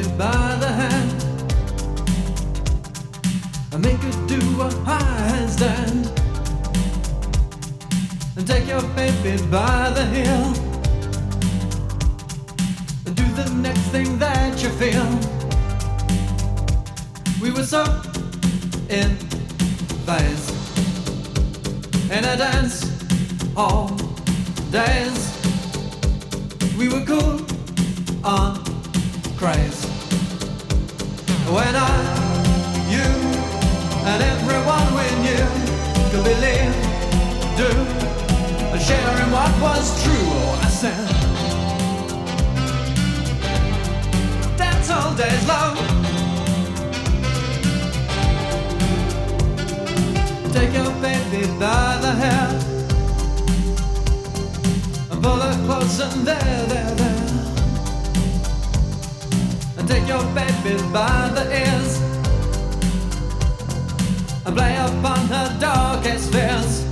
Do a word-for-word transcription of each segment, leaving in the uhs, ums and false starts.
by the hand and make her do a handstand, and take your baby by the heel and do the next thing that you feel. We were so in phase in a dance all days. We were cool on craze when I, you, and everyone we knew could believe, do, and share in what was true. Oh, I said, dance all days long. Take your baby by the hair and pull her close and there, there, there. And take your baby by the ears and play upon her darkest fears.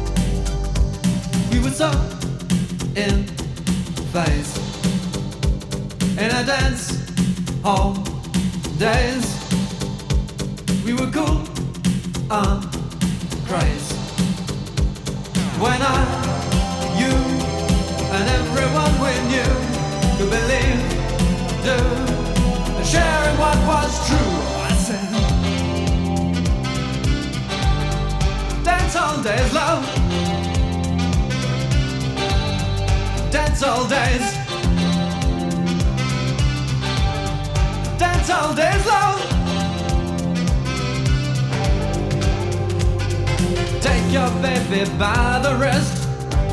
We were so in phase in a dance hall days. We were cool on craze when I, you, and everyone we knew could believe, do, and share in what was true. I said, dance all days, love. Dance all days. Dance all days, love. Take your baby by the wrist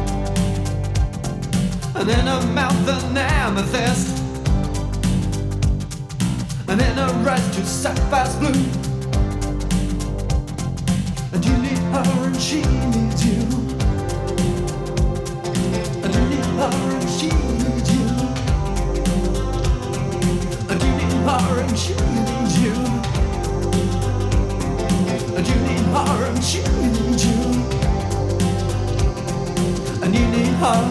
and in her mouth an amethyst, and in her eyes two sapphires blue. And you need her and she needs you, and you need her and she needs you, and you need her and she needs you, and you need her and she needs you, and you need her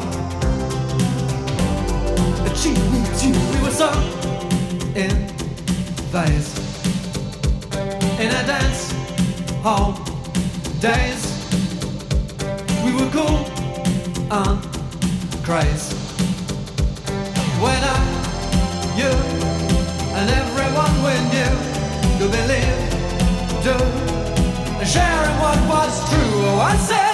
and she needs you. We were so in phase in a dance hall days. We were cool on craze when I, you, and everyone we knew could believe, do, and share in what was true. Oh, I said,